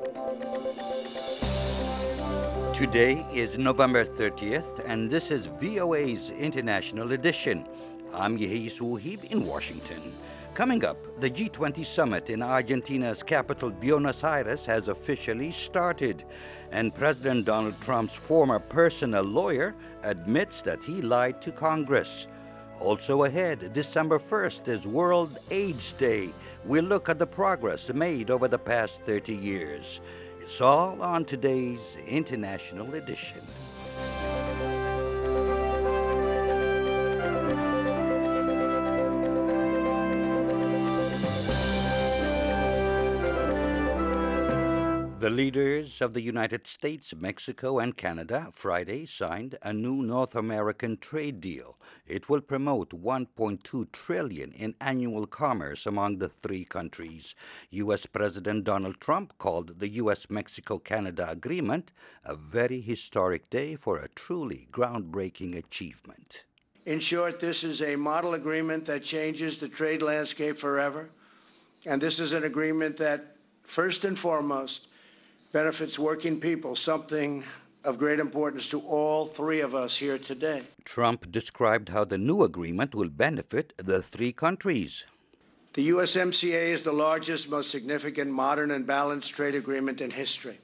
Today is November 30th, and this is VOA's International Edition. I'm Yehi Suhib in Washington. Coming up, the G20 summit in Argentina's capital, Buenos Aires, has officially started, and President Donald Trump's former personal lawyer admits that he lied to Congress. Also ahead, December 1st is World AIDS Day. We'll look at the progress made over the past 30 years. It's all on today's International Edition. The leaders of the United States, Mexico, and Canada Friday signed a new North American trade deal. It will promote $1.2 trillion in annual commerce among the three countries. U.S. President Donald Trump called the U.S.-Mexico-Canada agreement a very historic day for a truly groundbreaking achievement. In short, this is a model agreement that changes the trade landscape forever. And this is an agreement that, first and foremost, benefits working people, something of great importance to all three of us here today. Trump described how the new agreement will benefit the three countries. The USMCA is the largest, most significant, modern, and balanced trade agreement in history.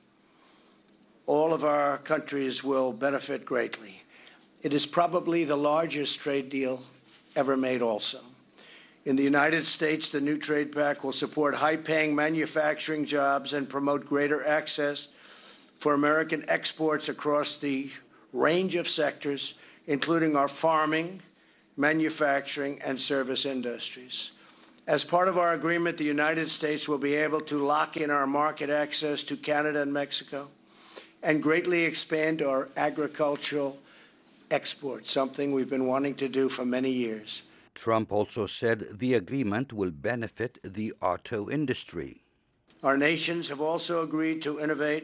All of our countries will benefit greatly. It is probably the largest trade deal ever made also. In the United States, the new trade pact will support high-paying manufacturing jobs and promote greater access for American exports across the range of sectors, including our farming, manufacturing, and service industries. As part of our agreement, the United States will be able to lock in our market access to Canada and Mexico and greatly expand our agricultural exports, something we've been wanting to do for many years. Trump also said the agreement will benefit the auto industry. Our nations have also agreed to innovate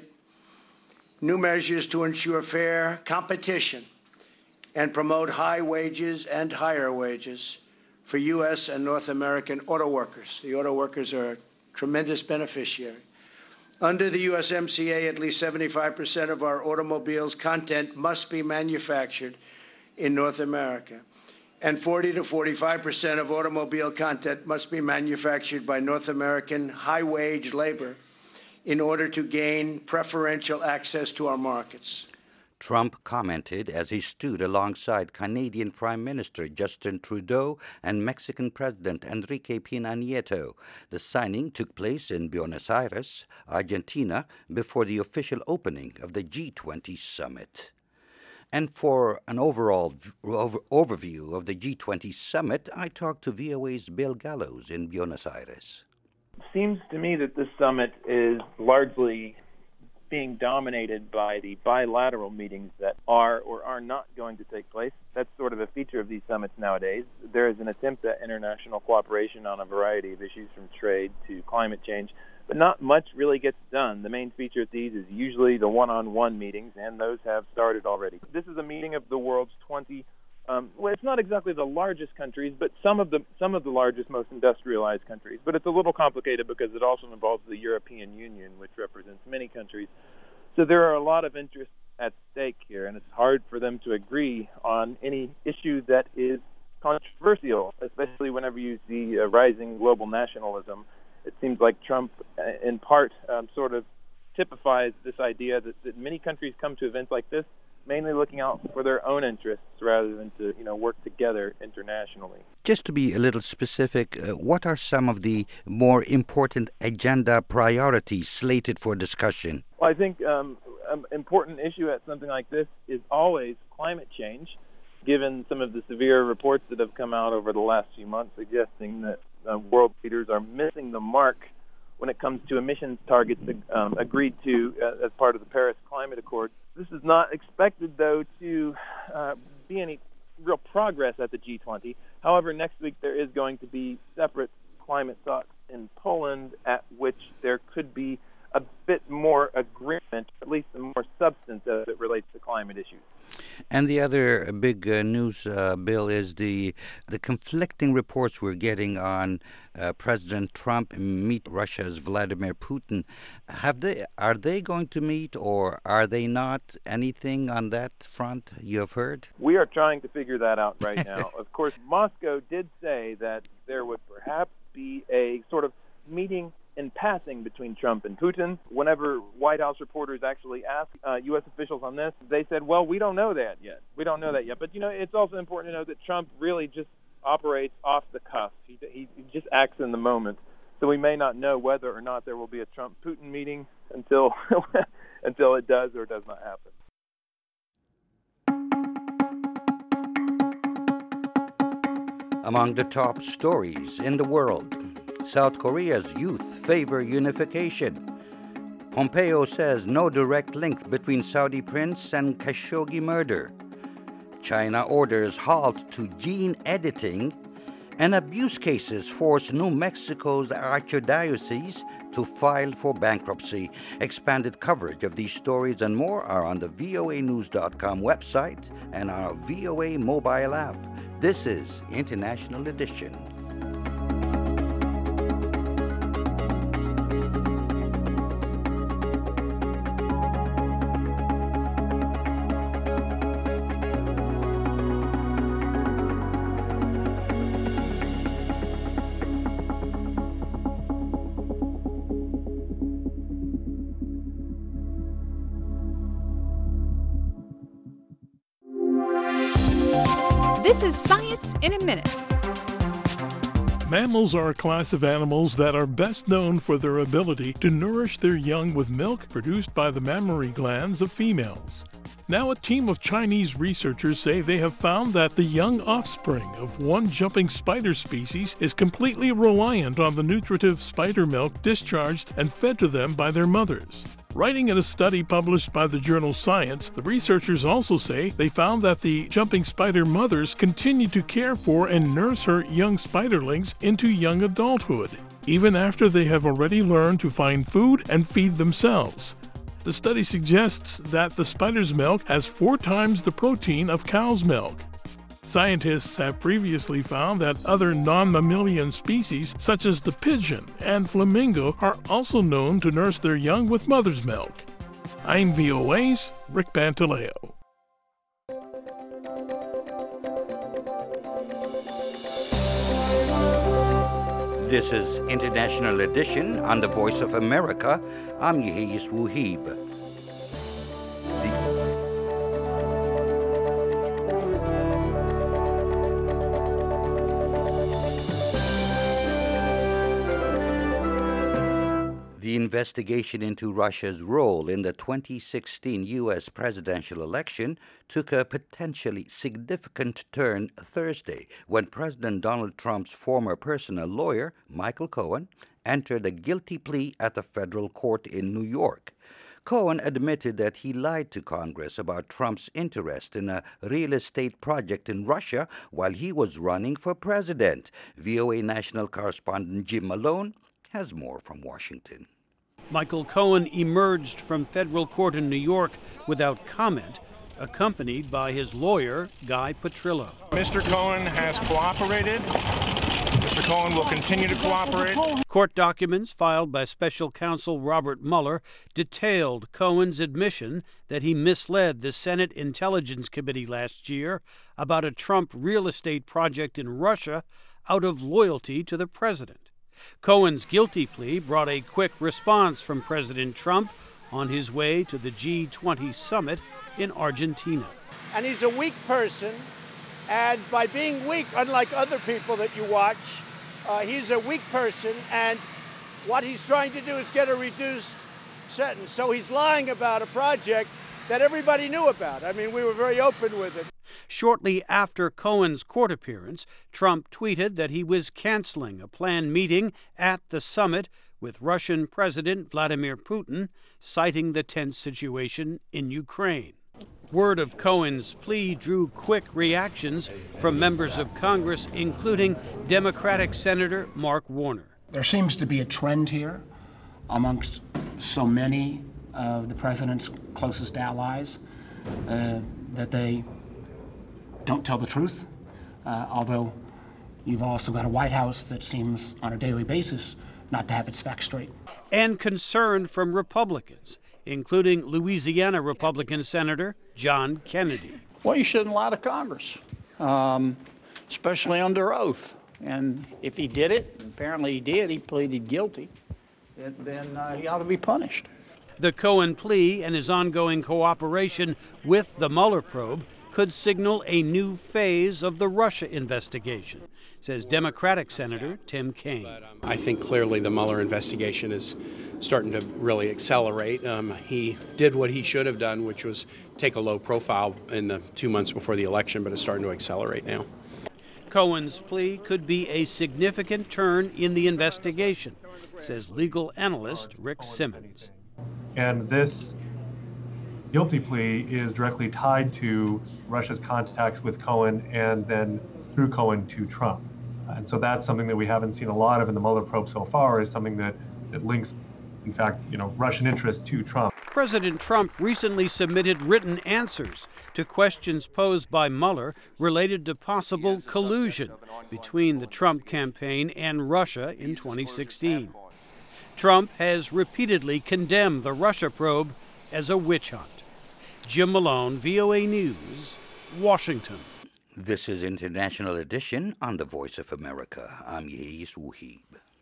new measures to ensure fair competition and promote high wages and higher wages for U.S. and North American auto workers. The auto workers are a tremendous beneficiary. Under the USMCA, at least 75% of our automobiles' content must be manufactured in North America, and 40 to 45% of automobile content must be manufactured by North American high-wage labor in order to gain preferential access to our markets. Trump commented as he stood alongside Canadian Prime Minister Justin Trudeau and Mexican President Enrique Pena Nieto. The signing took place in Buenos Aires, Argentina, before the official opening of the G20 summit. And for an overall overview of the G20 summit, I talked to VOA's Bill Gallows in Buenos Aires. It seems to me that this summit is largely being dominated by the bilateral meetings that are or are not going to take place. That's sort of a feature of these summits nowadays. There is an attempt at international cooperation on a variety of issues from trade to climate change, but not much really gets done. The main feature of these is usually the one-on-one meetings, and those have started already. This is a meeting of the world's 20. Well, it's not exactly the largest countries, but some of the largest, most industrialized countries. But it's a little complicated because it also involves the European Union, which represents many countries. So there are a lot of interests at stake here, and it's hard for them to agree on any issue that is controversial, especially whenever you see rising global nationalism. It seems like Trump, in part, sort of typifies this idea that many countries come to events like this mainly looking out for their own interests rather than to, work together internationally. Just to be a little specific, what are some of the more important agenda priorities slated for discussion? Well, I think an important issue at something like this is always climate change, given some of the severe reports that have come out over the last few months suggesting that world leaders are missing the mark when it comes to emissions targets agreed to as part of the Paris Climate Accord. This is not expected, though, to be any real progress at the G20. However, next week there is going to be separate climate talks in Poland at which there could be a bit more agreement, at least some more substance as it relates to climate issues. And the other big news, Bill, is the conflicting reports we're getting on President Trump meet Russia's Vladimir Putin. Are they going to meet, or are they not? Anything on that front you have heard? We are trying to figure that out right now. Of course, Moscow did say that there would perhaps be a sort of meeting in passing between Trump and Putin. Whenever White House reporters actually asked U.S. officials on this, they said, well, we don't know that yet. But, it's also important to know that Trump really just operates off the cuff. He just acts in the moment. So we may not know whether or not there will be a Trump-Putin meeting until it does or does not happen. Among the top stories in the world, South Korea's youth favor unification. Pompeo says no direct link between Saudi prince and Khashoggi murder. China orders halt to gene editing, and abuse cases force New Mexico's archdiocese to file for bankruptcy. Expanded coverage of these stories and more are on the voanews.com website and our VOA mobile app. This is International Edition. This is Science in a Minute. Mammals are a class of animals that are best known for their ability to nourish their young with milk produced by the mammary glands of females. Now, a team of Chinese researchers say they have found that the young offspring of one jumping spider species is completely reliant on the nutritive spider milk discharged and fed to them by their mothers. Writing in a study published by the journal Science, the researchers also say they found that the jumping spider mothers continue to care for and nurse her young spiderlings into young adulthood, even after they have already learned to find food and feed themselves. The study suggests that the spider's milk has 4 times the protein of cow's milk. Scientists have previously found that other non-mammalian species, such as the pigeon and flamingo, are also known to nurse their young with mother's milk. I'm VOA's Rick Pantaleo. This is International Edition on the Voice of America. I'm Yehis Wuhib. The investigation into Russia's role in the 2016 U.S. presidential election took a potentially significant turn Thursday when President Donald Trump's former personal lawyer, Michael Cohen, entered a guilty plea at a federal court in New York. Cohen admitted that he lied to Congress about Trump's interest in a real estate project in Russia while he was running for president. VOA national correspondent Jim Malone has more from Washington. Michael Cohen emerged from federal court in New York without comment, accompanied by his lawyer, Guy Petrillo. Mr. Cohen has cooperated. Mr. Cohen will continue to cooperate. Court documents filed by special counsel Robert Mueller detailed Cohen's admission that he misled the Senate Intelligence Committee last year about a Trump real estate project in Russia out of loyalty to the president. Cohen's guilty plea brought a quick response from President Trump on his way to the G20 summit in Argentina. And he's a weak person, and by being weak, unlike other people that you watch, he's a weak person, and what he's trying to do is get a reduced sentence. So he's lying about a project that everybody knew about. I mean, we were very open with it. Shortly after Cohen's court appearance, Trump tweeted that he was canceling a planned meeting at the summit with Russian President Vladimir Putin, citing the tense situation in Ukraine. Word of Cohen's plea drew quick reactions from members of Congress, including Democratic Senator Mark Warner. There seems to be a trend here amongst so many of the president's closest allies that they don't tell the truth, although you've also got a White House that seems on a daily basis not to have its facts straight. And concern from Republicans, including Louisiana Republican Senator John Kennedy. Well, you shouldn't lie to Congress, especially under oath. And if he did it, apparently he did, he pleaded guilty, then he ought to be punished. The Cohen plea and his ongoing cooperation with the Mueller probe could signal a new phase of the Russia investigation, says Democratic Senator Tim Kaine. I think clearly the Mueller investigation is starting to really accelerate. He did what he should have done, which was take a low profile in the 2 months before the election, but it's starting to accelerate now. Cohen's plea could be a significant turn in the investigation, says legal analyst Rick Simmons. And this guilty plea is directly tied to Russia's contacts with Cohen and then through Cohen to Trump. And so that's something that we haven't seen a lot of in the Mueller probe so far, is something that links, in fact, Russian interest to Trump. President Trump recently submitted written answers to questions posed by Mueller related to possible collusion between the Trump campaign and Russia in 2016. Trump has repeatedly condemned the Russia probe as a witch hunt. Jim Malone, VOA News, Washington. This is International Edition on the Voice of America. I'm Yehiz Wuhib.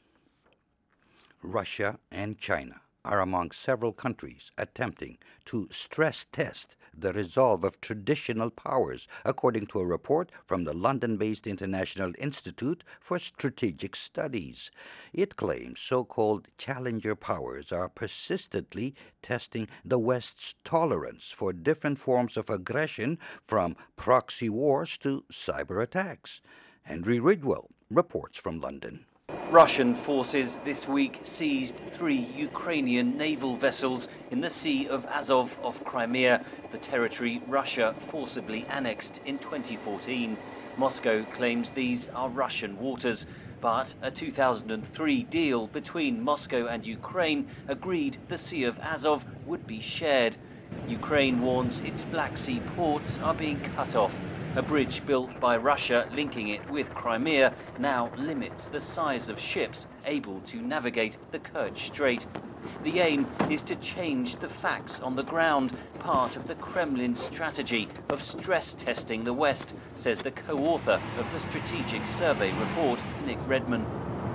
Russia and China are among several countries attempting to stress test the resolve of traditional powers, according to a report from the London-based International Institute for Strategic Studies. It claims so-called challenger powers are persistently testing the West's tolerance for different forms of aggression, from proxy wars to cyber attacks. Henry Ridgwell reports from London. Russian forces this week seized 3 Ukrainian naval vessels in the Sea of Azov off Crimea, the territory Russia forcibly annexed in 2014. Moscow claims these are Russian waters, but a 2003 deal between Moscow and Ukraine agreed the Sea of Azov would be shared. Ukraine warns its Black Sea ports are being cut off. A bridge built by Russia linking it with Crimea now limits the size of ships able to navigate the Kerch Strait. The aim is to change the facts on the ground, part of the Kremlin strategy of stress testing the West, says the co-author of the Strategic Survey report, Nick Redman.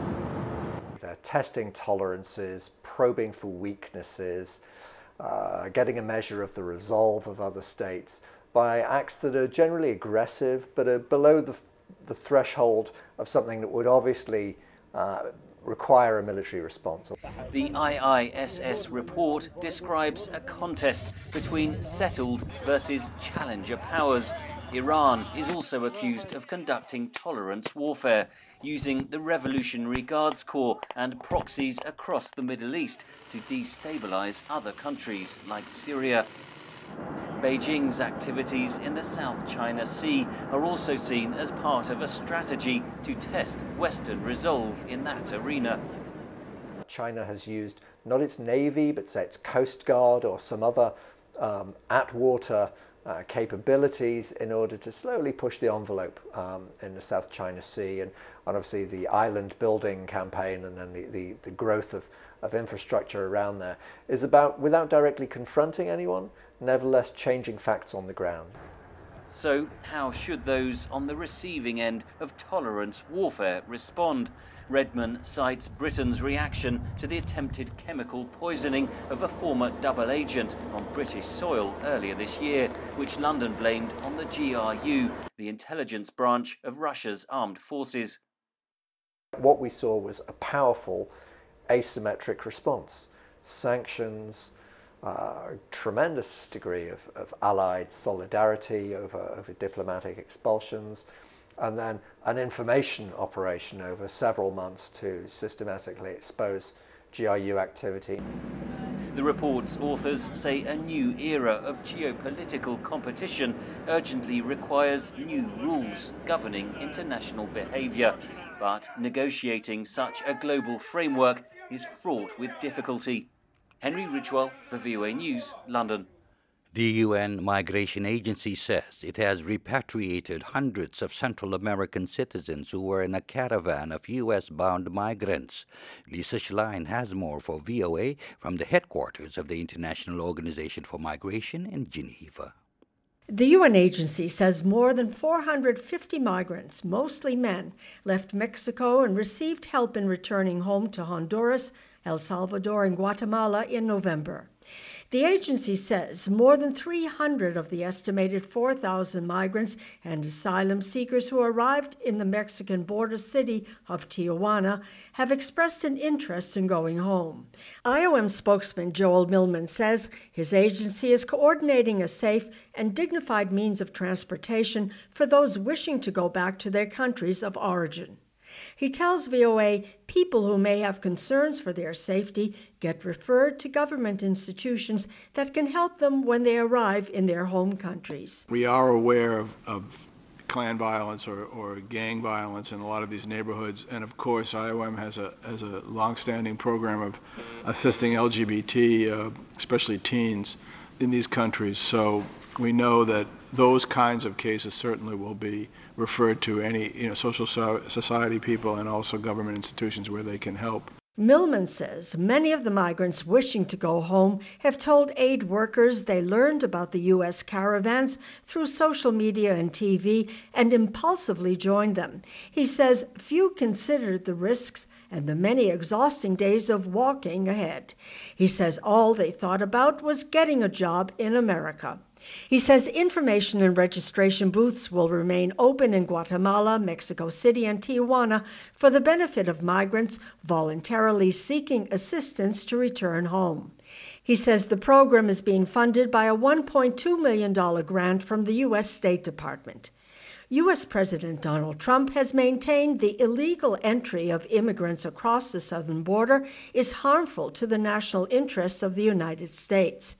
They're testing tolerances, probing for weaknesses, getting a measure of the resolve of other states by acts that are generally aggressive but are below the threshold of something that would obviously require a military response. The IISS report describes a contest between settled versus challenger powers. Iran is also accused of conducting tolerance warfare, using the Revolutionary Guards Corps and proxies across the Middle East to destabilize other countries like Syria. Beijing's activities in the South China Sea are also seen as part of a strategy to test Western resolve in that arena. China has used not its navy, but say its coast guard or some other at-water capabilities in order to slowly push the envelope in the South China Sea, and obviously the island building campaign and then the growth of infrastructure around there is about, without directly confronting anyone, nevertheless changing facts on the ground. So how should those on the receiving end of tolerance warfare respond? Redman cites Britain's reaction to the attempted chemical poisoning of a former double agent on British soil earlier this year, which London blamed on the GRU, the intelligence branch of Russia's armed forces. What we saw was a powerful asymmetric response. Sanctions, tremendous degree of allied solidarity over diplomatic expulsions, and then an information operation over several months to systematically expose GRU activity. The report's authors say a new era of geopolitical competition urgently requires new rules governing international behaviour, but negotiating such a global framework is fraught with difficulty. Henry Ridgwell for VOA News, London. The UN Migration Agency says it has repatriated hundreds of Central American citizens who were in a caravan of U.S.-bound migrants. Lisa Schlein has more for VOA from the headquarters of the International Organization for Migration in Geneva. The UN agency says more than 450 migrants, mostly men, left Mexico and received help in returning home to Honduras, El Salvador, and Guatemala in November. The agency says more than 300 of the estimated 4,000 migrants and asylum seekers who arrived in the Mexican border city of Tijuana have expressed an interest in going home. IOM spokesman Joel Millman says his agency is coordinating a safe and dignified means of transportation for those wishing to go back to their countries of origin. He tells VOA people who may have concerns for their safety get referred to government institutions that can help them when they arrive in their home countries. We are aware of clan violence or gang violence in a lot of these neighborhoods, and of course IOM has a long-standing program of assisting LGBT, especially teens, in these countries. So we know that those kinds of cases certainly will be referred to any social society people and also government institutions where they can help. Millman says many of the migrants wishing to go home have told aid workers they learned about the U.S. caravans through social media and TV and impulsively joined them. He says few considered the risks and the many exhausting days of walking ahead. He says all they thought about was getting a job in America. He says information and registration booths will remain open in Guatemala, Mexico City, and Tijuana for the benefit of migrants voluntarily seeking assistance to return home. He says the program is being funded by a $1.2 million grant from the U.S. State Department. U.S. President Donald Trump has maintained the illegal entry of immigrants across the southern border is harmful to the national interests of the United States.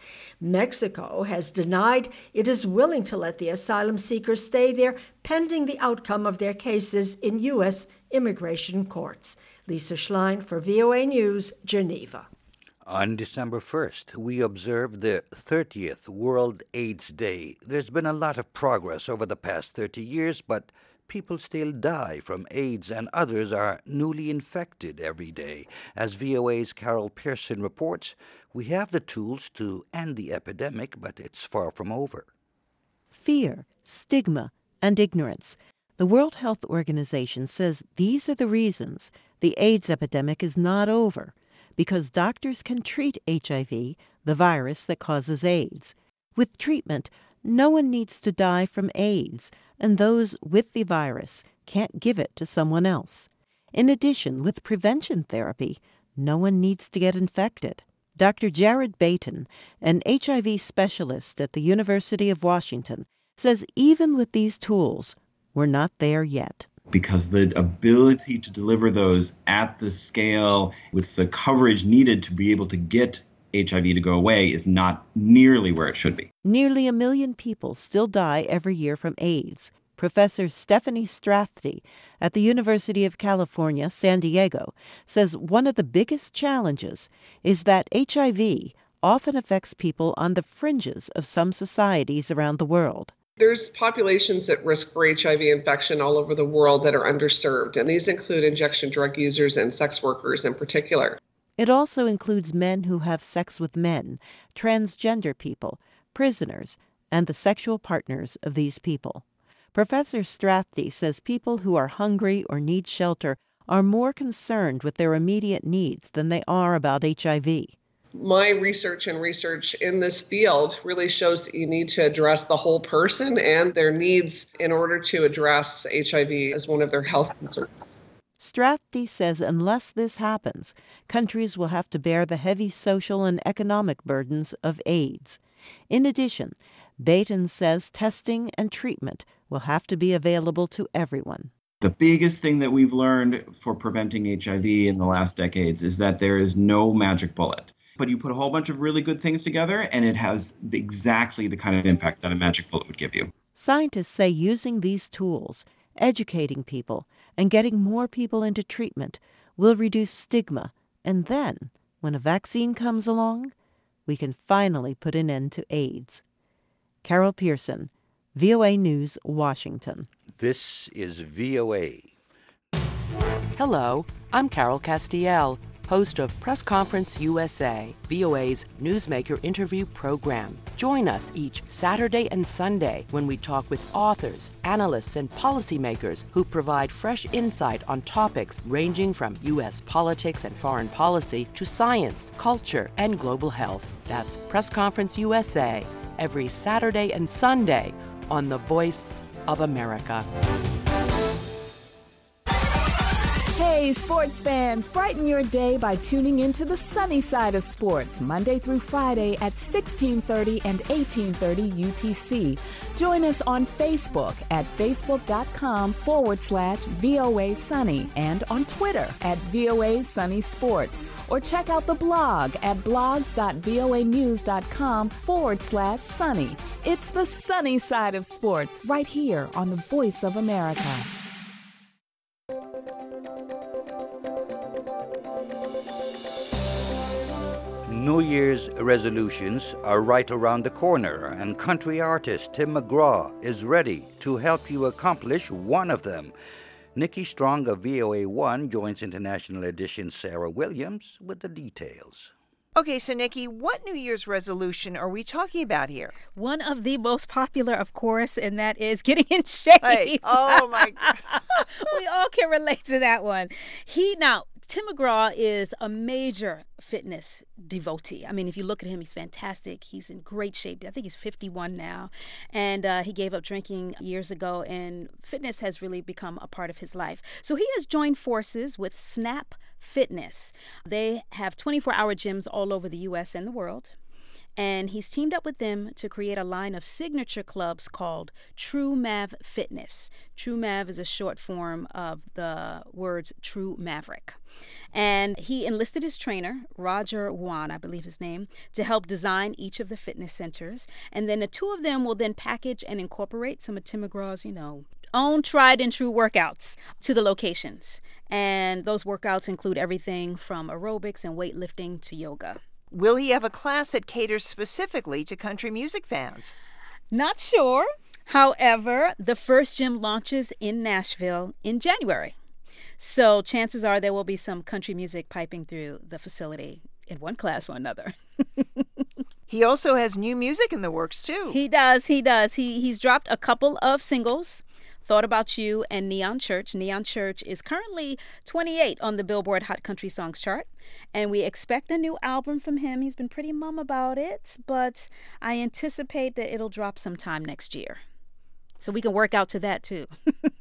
Mexico has denied it is willing to let the asylum seekers stay there pending the outcome of their cases in U.S. immigration courts. Lisa Schlein for VOA News, Geneva. On December 1st, we observed the 30th World AIDS Day. There's been a lot of progress over the past 30 years, but people still die from AIDS and others are newly infected every day. As VOA's Carol Pearson reports, we have the tools to end the epidemic, but it's far from over. Fear, stigma, and ignorance. The World Health Organization says these are the reasons the AIDS epidemic is not over. Because doctors can treat HIV, the virus that causes AIDS. With treatment, no one needs to die from AIDS, and those with the virus can't give it to someone else. In addition, with prevention therapy, no one needs to get infected. Dr. Jared Baton, an HIV specialist at the University of Washington, says even with these tools, we're not there yet. Because the ability to deliver those at the scale with the coverage needed to be able to get HIV to go away is not nearly where it should be. Nearly 1 million people still die every year from AIDS. Professor Stephanie Strathdee at the University of California, San Diego, says one of the biggest challenges is that HIV often affects people on the fringes of some societies around the world. There's populations at risk for HIV infection all over the world that are underserved, and these include injection drug users and sex workers in particular. It also includes men who have sex with men, transgender people, prisoners, and the sexual partners of these people. Professor Strathdee says people who are hungry or need shelter are more concerned with their immediate needs than they are about HIV. My research in this field really shows that you need to address the whole person and their needs in order to address HIV as one of their health concerns. Strathdee says unless this happens, countries will have to bear the heavy social and economic burdens of AIDS. In addition, Baton says testing and treatment will have to be available to everyone. The biggest thing that we've learned for preventing HIV in the last decades is that there is no magic bullet. But you put a whole bunch of really good things together, and it has exactly the kind of impact that a magic bullet would give you. Scientists say using these tools, educating people, and getting more people into treatment will reduce stigma. And then, when a vaccine comes along, we can finally put an end to AIDS. Carol Pearson, VOA News, Washington. This is VOA. Hello, I'm Carol Castiel, host of Press Conference USA, VOA's newsmaker interview program. Join us each Saturday and Sunday when we talk with authors, analysts, and policymakers who provide fresh insight on topics ranging from U.S. politics and foreign policy to science, culture, and global health. That's Press Conference USA, every Saturday and Sunday on The Voice of America. Hey, sports fans, brighten your day by tuning into the sunny side of sports, Monday through Friday at 1630 and 1830 UTC. Join us on Facebook at facebook.com/VOA Sunny and on Twitter at VOA Sunny Sports. Or check out the blog at blogs.voanews.com/sunny. It's the sunny side of sports right here on the Voice of America. New Year's resolutions are right around the corner, and country artist Tim McGraw is ready to help you accomplish one of them. Nikki Strong of VOA1 joins International Edition Sarah Williams with the details. Okay, so Nikki, what New Year's resolution are we talking about here? One of the most popular, of course, and that is getting in shape. Hey, oh my God. We all can relate to that one. Tim McGraw is a major fitness devotee. I mean, if you look at him, he's fantastic. He's in great shape. I think he's 51 now. And he gave up drinking years ago, and fitness has really become a part of his life. So he has joined forces with Snap Fitness. They have 24-hour gyms all over the U.S. and the world. And he's teamed up with them to create a line of signature clubs called True Mav Fitness. True Mav is a short form of the words True Maverick. And he enlisted his trainer, Roger Juan, I believe his name, to help design each of the fitness centers. And then the two of them will then package and incorporate some of Tim McGraw's, own tried and true workouts to the locations. And those workouts include everything from aerobics and weightlifting to yoga. Will he have a class that caters specifically to country music fans? Not sure. However, the first gym launches in Nashville in January. So chances are there will be some country music piping through the facility in one class or another. He also has new music in the works, too. He does. He's dropped a couple of singles. Thought About You and Neon Church. Neon Church is currently 28 on the Billboard Hot Country Songs chart, and we expect a new album from him. He's been pretty mum about it, but I anticipate that it'll drop sometime next year. So we can work out to that, too.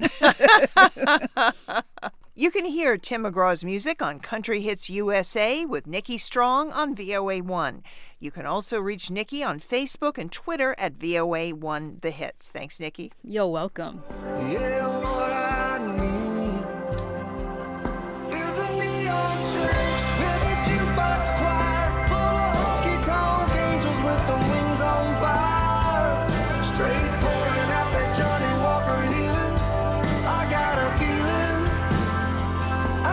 You can hear Tim McGraw's music on Country Hits USA with Nikki Strong on VOA1. You can also reach Nikki on Facebook and Twitter at VOA1 The Hits. Thanks, Nikki. You're welcome. Yeah, what I need is a neon church with a jukebox choir full of honky-tonk angels with the wings on fire. Straight pouring out that Johnny Walker healing. I got a feeling I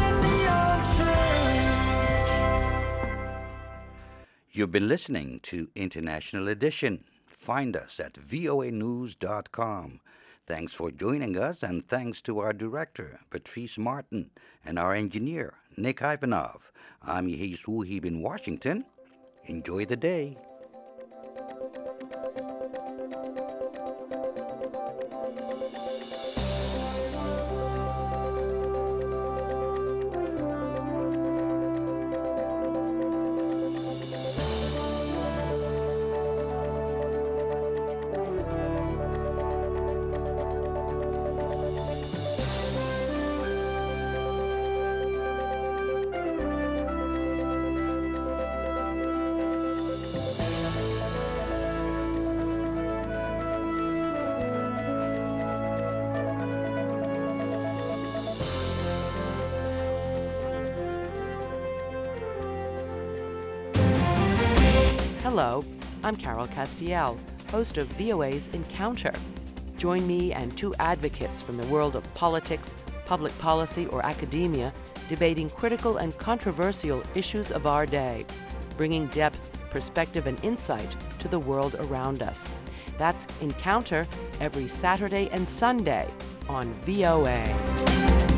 need a neon church. You've been listening to International Edition. Find us at voanews.com. Thanks for joining us, and thanks to our director, Patrice Martin, and our engineer, Nick Ivanov. I'm Yehi Suhib in Washington. Enjoy the day. Hello, I'm Carol Castiel, host of VOA's Encounter. Join me and two advocates from the world of politics, public policy, or academia debating critical and controversial issues of our day, bringing depth, perspective, and insight to the world around us. That's Encounter every Saturday and Sunday on VOA.